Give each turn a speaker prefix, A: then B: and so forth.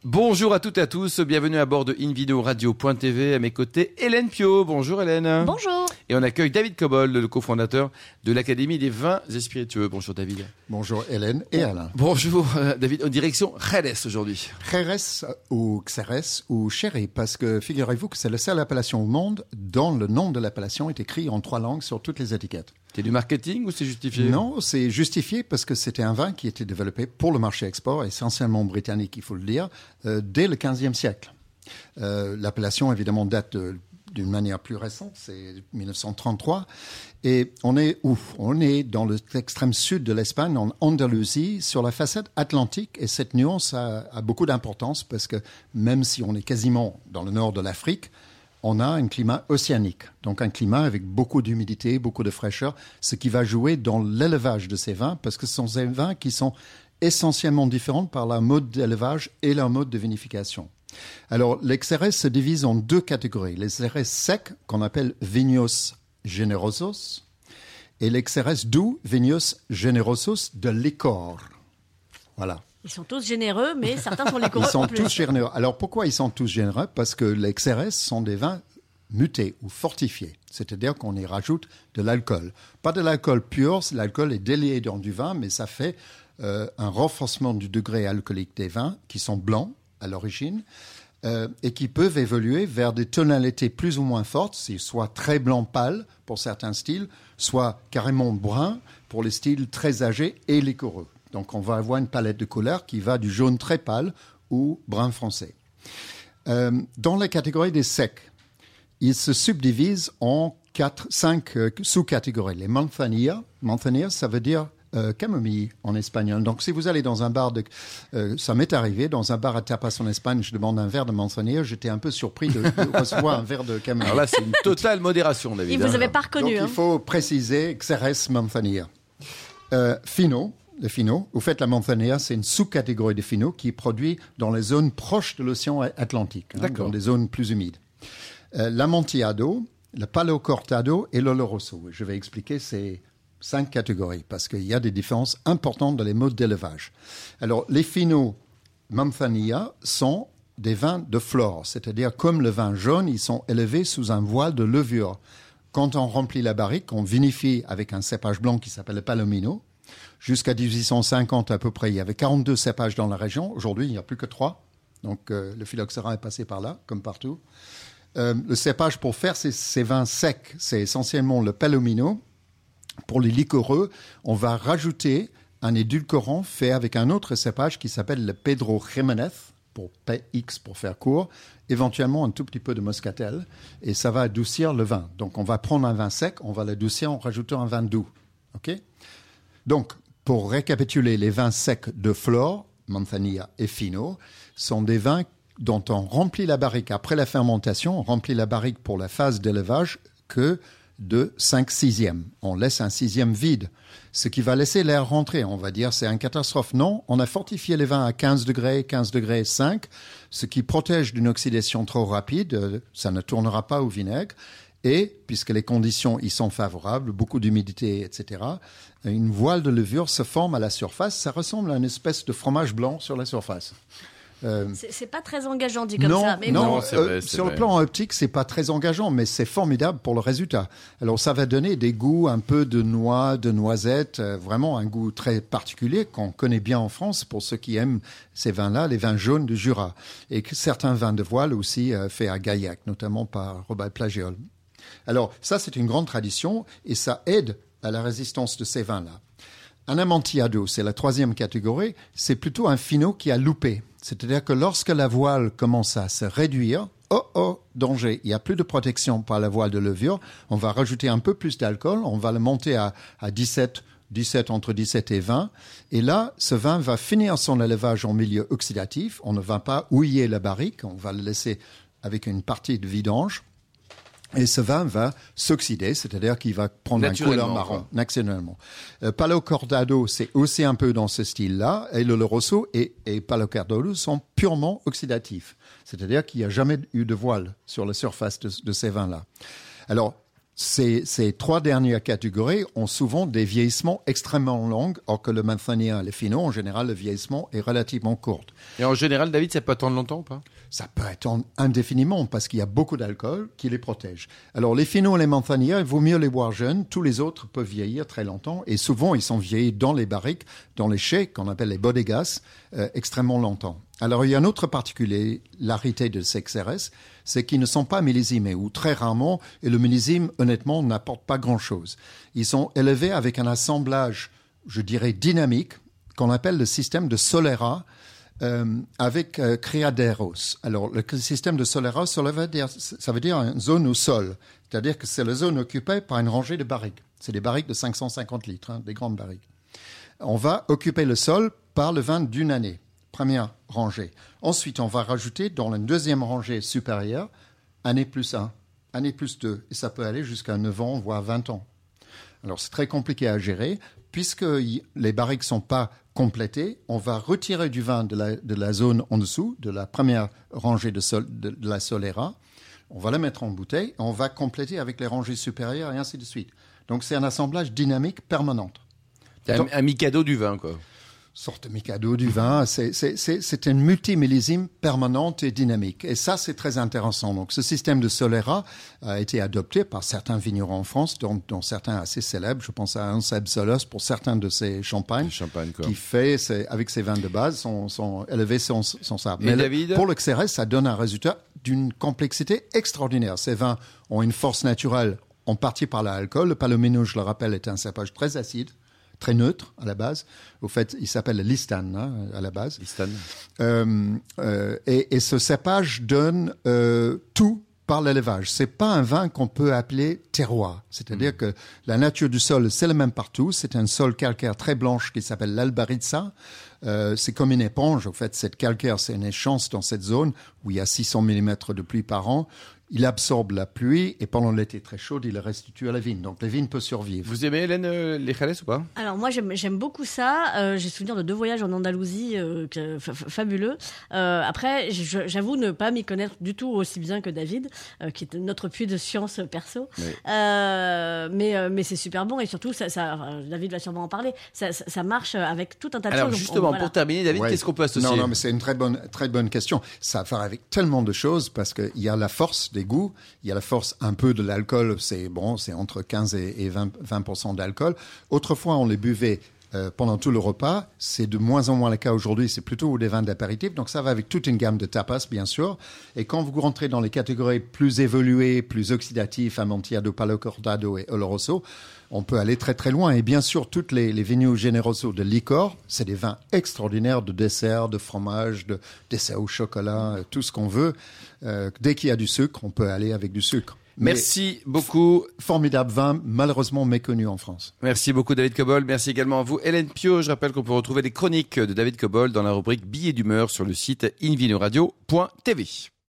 A: Bonjour à toutes et à tous, bienvenue à bord de InVideoRadio.tv. À mes côtés, Hélène Pio. Bonjour Hélène.
B: Bonjour.
A: Et on accueille David Cobold, le cofondateur de l'Académie des vins et spiritueux. Bonjour David.
C: Bonjour Hélène et Alain.
A: Bonjour David, en direction Jerez aujourd'hui.
C: Jerez ou Xérès ou Chéri, parce que figurez-vous que c'est la seule appellation au monde dont le nom de l'appellation est écrit en 3 langues sur toutes les étiquettes.
A: C'est du marketing ou c'est justifié?
C: Non, c'est justifié parce que c'était un vin qui était développé pour le marché export, essentiellement britannique, il faut le dire, dès le XVe siècle. L'appellation, évidemment, date d'une manière plus récente, c'est 1933. Et on est où? On est dans l'extrême sud de l'Espagne, en Andalousie, sur la façade atlantique. Et cette nuance a beaucoup d'importance parce que même si on est quasiment dans le nord de l'Afrique, on a un climat océanique, donc un climat avec beaucoup d'humidité, beaucoup de fraîcheur, ce qui va jouer dans l'élevage de ces vins, parce que ce sont des vins qui sont essentiellement différents par leur mode d'élevage et leur mode de vinification. Alors, les Xérès se divisent en 2 catégories. Les Xérès secs, qu'on appelle Viños Generosos, et les Xérès doux, Viños Generosos de licor. Voilà.
B: Ils sont tous généreux, mais certains sont liquoreux.
C: Ils sont tous généreux. Alors pourquoi ils sont tous généreux? Parce que les Xérès sont des vins mutés ou fortifiés. C'est-à-dire qu'on y rajoute de l'alcool. Pas de l'alcool pur, l'alcool est délié dans du vin, mais ça fait un renforcement du degré alcoolique des vins qui sont blancs à l'origine et qui peuvent évoluer vers des tonalités plus ou moins fortes, soit très blanc pâle pour certains styles, soit carrément brun pour les styles très âgés et liquoreux. Donc, on va avoir une palette de couleurs qui va du jaune très pâle au brun foncé. Dans la catégorie des secs, ils se subdivisent en 5 sous-catégories. Les manzanilla, ça veut dire camomille en espagnol. Donc, si vous allez dans un bar ça m'est arrivé, dans un bar à tapas en Espagne, je demande un verre de manzanilla, j'étais un peu surpris de recevoir un verre de camomille.
A: Alors là, c'est une totale modération, David.
B: Et vous n'avez pas reconnu.
C: Donc, il faut préciser Xérès manzanilla. Fino. Le Fino, au fait, la manzanilla, c'est une sous-catégorie de Fino qui est produit dans les zones proches de l'océan Atlantique, dans des zones plus humides. L'Amontillado, le Palo Cortado et l'Oloroso. Je vais expliquer ces 5 catégories parce qu'il y a des différences importantes dans les modes d'élevage. Alors, les Fino manzanilla sont des vins de flore, c'est-à-dire comme le vin jaune, ils sont élevés sous un voile de levure. Quand on remplit la barrique, on vinifie avec un cépage blanc qui s'appelle le Palomino. Jusqu'à 1850 à peu près, il y avait 42 cépages dans la région. Aujourd'hui, il n'y a plus que 3. Donc, le phylloxéra est passé par là, comme partout. Le cépage pour faire ces vins secs, c'est essentiellement le Palomino. Pour les liquoreux, on va rajouter un édulcorant fait avec un autre cépage qui s'appelle le Pedro Jiménez, pour PX pour faire court, éventuellement un tout petit peu de moscatel, et ça va adoucir le vin. Donc, on va prendre un vin sec, on va l'adoucir en rajoutant un vin doux. OK ? Donc, pour récapituler, les vins secs de flore, manzanilla et fino, sont des vins dont on remplit la barrique après la fermentation, on remplit la barrique pour la phase d'élevage que de 5/6. On laisse un 6e vide, ce qui va laisser l'air rentrer. On va dire c'est une catastrophe. Non, on a fortifié les vins à 15 degrés, 15 degrés 5, ce qui protège d'une oxydation trop rapide. Ça ne tournera pas au vinaigre. Et, puisque les conditions y sont favorables, beaucoup d'humidité, etc., une voile de levure se forme à la surface. Ça ressemble à une espèce de fromage blanc sur la surface.
B: C'est pas très engageant dit comme ça. Mais
C: non,
B: bon.
A: c'est vrai, c'est
C: sur
A: vrai.
C: le plan optique, c'est pas très engageant, mais c'est formidable pour le résultat. Alors, ça va donner des goûts un peu de noix, de noisettes, vraiment un goût très particulier qu'on connaît bien en France pour ceux qui aiment ces vins-là, les vins jaunes du Jura. Et que certains vins de voile aussi faits à Gaillac, notamment par Robert Plagiol. Alors, ça, c'est une grande tradition et ça aide à la résistance de ces vins-là. Un Amontillado, c'est la 3e catégorie, c'est plutôt un Fino qui a loupé. C'est-à-dire que lorsque la voile commence à se réduire, danger, il n'y a plus de protection par la voile de levure, on va rajouter un peu plus d'alcool, on va le monter à 17, entre 17 et 20, et là, ce vin va finir son élevage en milieu oxydatif, on ne va pas houiller la barrique, on va le laisser avec une partie de vidange, et ce vin va s'oxyder, c'est-à-dire qu'il va prendre un couleur marron, naturellement. Palo Cortado, c'est aussi un peu dans ce style-là, et le Oloroso et Palo Cortado sont purement oxydatifs, c'est-à-dire qu'il n'y a jamais eu de voile sur la surface de ces vins-là. Alors, Ces trois dernières catégories ont souvent des vieillissements extrêmement longs, alors que le Manzanilla et le Fino, en général, le vieillissement est relativement court.
A: Et en général, David, ça peut attendre longtemps ou pas?
C: Ça peut attendre indéfiniment parce qu'il y a beaucoup d'alcool qui les protège. Alors les Fino et les Manzanilla, il vaut mieux les boire jeunes. Tous les autres peuvent vieillir très longtemps et souvent ils sont vieillis dans les barriques, dans les chais qu'on appelle les bodegas, extrêmement longtemps. Alors il y a une autre particularité de ces XRS, c'est qu'ils ne sont pas millésimés ou très rarement, et le millésime honnêtement n'apporte pas grand-chose. Ils sont élevés avec un assemblage, je dirais dynamique, qu'on appelle le système de Solera, avec criaderos. Alors, le système de Solera, ça veut dire une zone au sol. C'est-à-dire que c'est la zone occupée par une rangée de barriques. C'est des barriques de 550 litres, des grandes barriques. On va occuper le sol par le vin d'une année, première rangée. Ensuite, on va rajouter dans la deuxième rangée supérieure, année plus 1, année plus 2. Et ça peut aller jusqu'à 9 ans, voire 20 ans. Alors, c'est très compliqué à gérer. Puisque les barriques ne sont pas complétées, on va retirer du vin de la zone en dessous, de la première rangée de la Solera. On va la mettre en bouteille, on va compléter avec les rangées supérieures et ainsi de suite. Donc, c'est un assemblage dynamique permanent.
A: Un Mikado du vin, quoi.
C: Sorte de Mikado du vin, c'est une multimillésime permanente et dynamique. Et ça, c'est très intéressant. Donc, ce système de Solera a été adopté par certains vignerons en France, dont certains assez célèbres. Je pense à Anseb Solos pour certains de ces champagnes, qui fait, avec ses vins de base, sont élevés sans ça.
A: Mais David,
C: pour le XRS, ça donne un résultat d'une complexité extraordinaire. Ces vins ont une force naturelle, en partie par l'alcool. Le Palomino, je le rappelle, est un cépage très acide, très neutre à la base. Au fait, il s'appelle Listan à la base.
A: Listan.
C: Et ce cépage donne tout par l'élevage. C'est pas un vin qu'on peut appeler terroir. C'est-à-dire que la nature du sol, c'est le même partout. C'est un sol calcaire très blanche qui s'appelle l'Albaritza. C'est comme une éponge. Au fait, cette calcaire, c'est une échange dans cette zone où il y a 600 mm de pluie par an. Il absorbe la pluie et pendant l'été très chaud, il la restitue à la vigne. Donc la vigne peut survivre.
A: Vous aimez, Hélène, les Jerez ou pas?
B: Alors moi j'aime beaucoup ça. J'ai souvenir de 2 voyages en Andalousie fabuleux. Après, j'avoue ne pas m'y connaître du tout aussi bien que David, qui est notre puits de science perso. Oui. Mais c'est super bon et surtout David va sûrement en parler. Ça marche avec tout un tas de choses.
A: Alors justement, pour terminer, David, qu'est-ce qu'on peut associer?
C: Non, mais c'est une très bonne question. Ça a à faire avec tellement de choses parce qu'il y a la force des goûts, il y a la force un peu de l'alcool, c'est entre 15 et 20% d'alcool. Autrefois, on les buvait pendant tout le repas. C'est de moins en moins le cas aujourd'hui. C'est plutôt des vins d'apéritif. Donc, ça va avec toute une gamme de tapas, bien sûr. Et quand vous rentrez dans les catégories plus évoluées, plus oxydatives, Amontillado, Palo Cortado et Oloroso, on peut aller très, très loin. Et bien sûr, toutes les Vinos Generoso de licor, c'est des vins extraordinaires de dessert, de fromage, de dessert au chocolat, tout ce qu'on veut. Dès qu'il y a du sucre, on peut aller avec du sucre.
A: Merci beaucoup.
C: Formidable vin, malheureusement méconnu en France.
A: Merci beaucoup David Cobol. Merci également à vous Hélène Pio. Je rappelle qu'on peut retrouver les chroniques de David Cobol dans la rubrique Billets d'humeur sur le site invinoradio.tv.